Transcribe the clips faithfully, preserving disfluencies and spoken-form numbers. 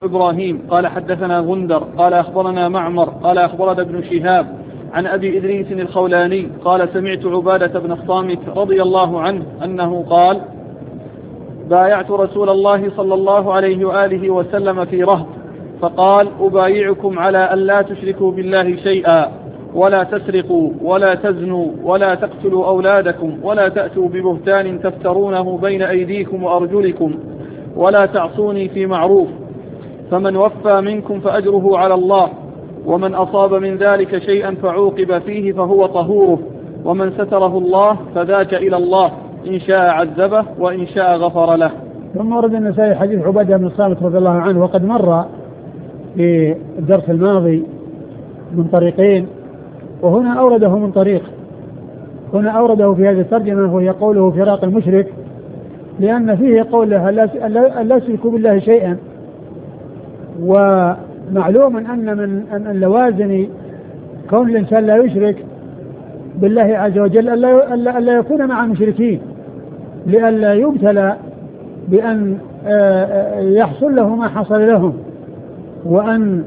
إبراهيم قال حدثنا غندر قال أخبرنا معمر قال أخبرنا ابن شهاب عن أبي إدريس الخولاني قال سمعت عبادة بن الصامت رضي الله عنه أنه قال بايعت رسول الله صلى الله عليه وآله وسلم في رهط فقال أبايعكم على أن لا تشركوا بالله شيئا ولا تسرقوا ولا تزنوا ولا تقتلوا أولادكم ولا تأتوا ببهتان تفترونه بين أيديكم وأرجلكم ولا تعصوني في معروف فمن وفى منكم فأجره على الله ومن أصاب من ذلك شيئا فعوقب فيه فهو طهوره ومن ستره الله فذاك إلى الله إن شاء عذبه وإن شاء غفر له. ثم ورد النسائي حديث عبادة بن الصامت رضي الله عنه وقد مر في الدرس الماضي من طريقين وهنا أورده من طريق. هنا أورده في هذه الترجمة وهي قوله فراق المشرك لأن فيه قوله أن لا يشركوا بالله شيئا. ومعلوم أن من أن اللوازم كون الإنسان لا يشرك بالله عز وجل ألا ألا يكون مع المشركين لئلا يبتلى بأن يحصل له ما حصل لهم وأن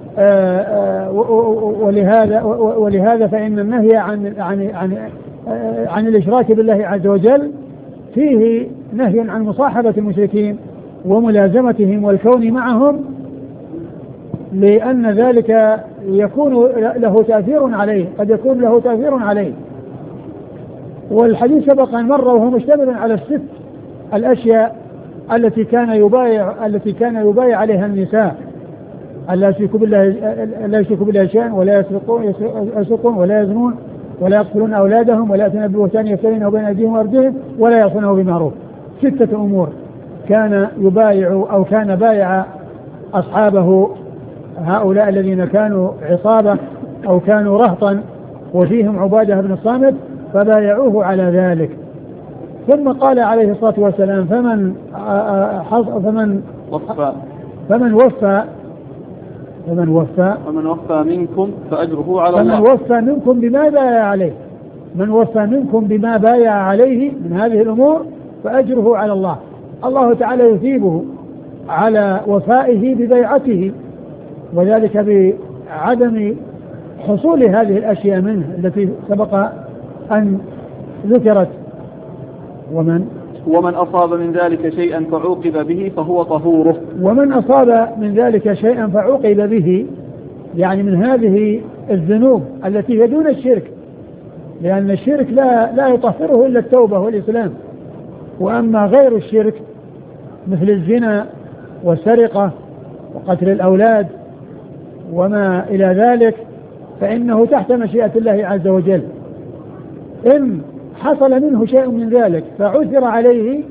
ولهذا ولهذا فإن النهي عن عن عن عن الإشراك بالله عز وجل فيه نهي عن مصاحبة المشركين وملازمتهم والكون معهم لأن ذلك يكون له تأثير عليه قد يكون له تأثير عليه. والحديث سبق أن مر وهو مشتمل على الست الأشياء التي كان يبايع التي كان يبايع عليها النساء ألا يشركوا بالله لا يشركوا بالله شيئا ولا يسرقون ولا يزنون ولا يقتلون أولادهم ولا يأتون ببهتان يفترونه بين أيديهم وأرجلهم ولا يعصونه بمعروف. ستة أمور كان يبايع أو كان بايع أصحابه هؤلاء الذين كانوا عصابة أو كانوا رهطا وفيهم عبادة بن الصامت فبايعوه على ذلك. ثم قال عليه الصلاة والسلام فمن فمن وفى فمن وفى فمن وفى فمن وفى منكم فأجره على الله. فمن وفى منكم بما بايع عليه من وفى منكم بما بايع عليه من هذه الأمور فأجره على الله. الله تعالى يثيبه على وفائه ببيعته وذلك بعدم حصول هذه الأشياء منه التي سبق أن ذكرت. ومن ومن أصاب من ذلك شيئا فعوقب به فهو طهوره. ومن أصاب من ذلك شيئا فعوقب به يعني من هذه الذنوب التي هي دون الشرك لأن الشرك لا لا يطهره إلا التوبة والإسلام. وأما غير الشرك مثل الزنا والسرقة وقتل الأولاد وما إلى ذلك فإنه تحت مشيئة الله عز وجل. إن حصل منه شيء من ذلك فعثر عليه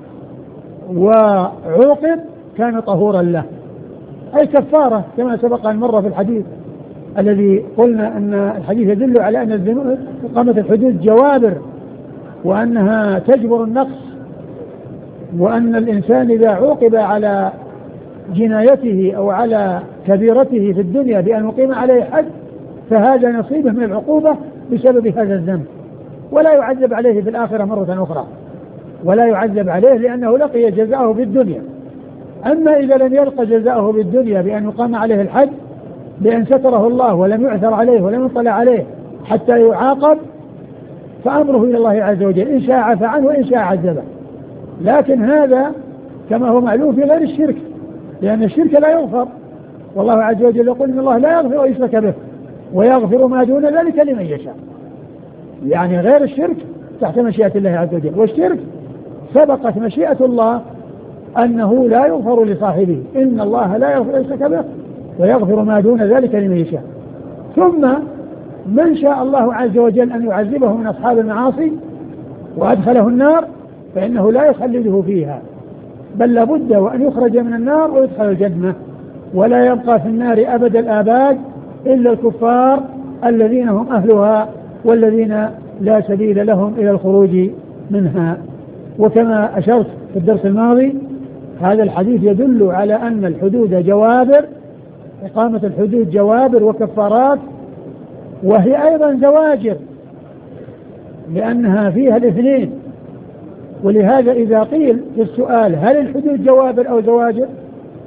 وعوقب كان طهورا له أي كفارة كما سبق أن مر في الحديث الذي قلنا أن الحديث يدل على أن الذنوب إقامة الحدود جوابر وأنها تجبر النقص وأن الإنسان إذا عوقب على جنايته أو على كبيرته في الدنيا بأن يقيم عليه حد فهذا نصيبه من العقوبة بسبب هذا الذنب ولا يعذب عليه في الآخرة مرة أخرى ولا يعذب عليه لأنه لقي جزاءه في الدنيا. أما إذا لم يلقى جزاءه في الدنيا بأن يقام عليه الحد بأن ستره الله ولم يعثر عليه ولم يطلع عليه حتى يعاقب فأمره إلى الله عز وجل إن شاء عفى عنه وإن شاء عذبه. لكن هذا كما هو معلوم في غير الشرك لأن الشرك لا يغفر والله عز وجل يقول إن الله لا يغفر ويشرك به ويغفر ما دون ذلك لمن يشاء. يعني غير الشرك تحت مشيئة الله عز وجل والشرك سبقت مشيئة الله أنه لا يغفر لصاحبه إن الله لا يغفر ويشرك به ويغفر ما دون ذلك لمن يشاء. ثم من شاء الله عز وجل أن يعذبه من أصحاب المعاصي وأدخله النار فإنه لا يخلده فيها بل لابد وأن يخرج من النار ويدخل الجنة ولا يبقى في النار أبد الآباد إلا الكفار الذين هم أهلها والذين لا سبيل لهم إلى الخروج منها. وكما أشرت في الدرس الماضي هذا الحديث يدل على أن الحدود جوابر إقامة الحدود جوابر وكفارات وهي أيضا زواجر لأنها فيها الاثنين. ولهذا إذا قيل في السؤال هل الحدود جوابر أو زواجر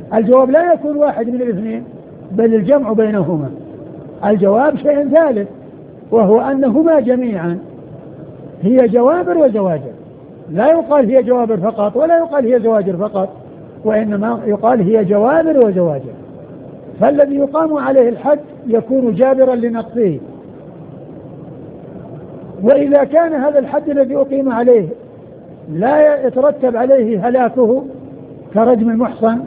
الجواب لا يكون واحد من الاثنين بل الجمع بينهما. الجواب شيء ثالث وهو أنهما جميعا هي جوابر وزواجر، لا يقال هي جوابر فقط ولا يقال هي زواجر فقط، وإنما يقال هي جوابر وزواجر. فالذي يقام عليه الحد يكون جابرا لنقصه، وإذا كان هذا الحد الذي أقيم عليه لا يترتب عليه هلاكه كرجم المحصن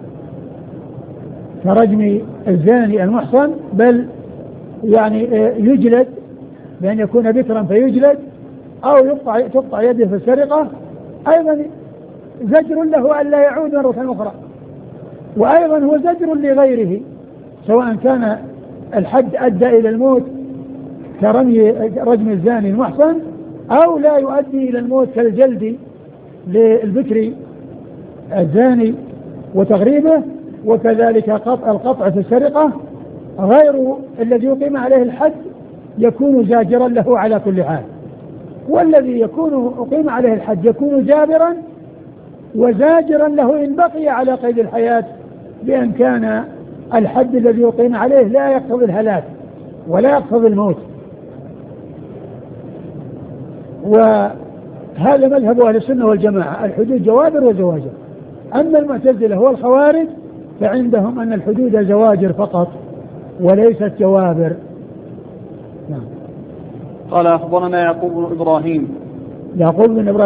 كرجم الزاني المحصن، بل يعني يجلد بأن يكون بكرا فيجلد أو يقطع تقطع يده في السرقة، أيضا زجر له أن لا يعود مرة أخرى، وأيضا هو زجر لغيره سواء كان الحد أدى إلى الموت كرمي رجم الزاني المحصن أو لا يؤدي إلى الموت كالجلد للبكر الزاني وتغريبه، وكذلك قطع القطع في السرقة غير الذي يقيم عليه الحد يكون زاجرا له على كل حال، والذي يكون أقيم عليه الحد يكون جابرا وزاجرا له إن بقي على قيد الحياة، بأن كان الحد الذي يقيم عليه لا يقتضي الهلاك ولا يقتضي الموت. وهذا مذهب أهل السنة والجماعة، الحدود جوابر وزواجر. أما المعتزلة والخوارج فعندهم أن الحدود زواجر فقط وليست جوابر. نعم. قال أخبرنا يعقوب بن إبراهيم يعقوب بن إبراهيم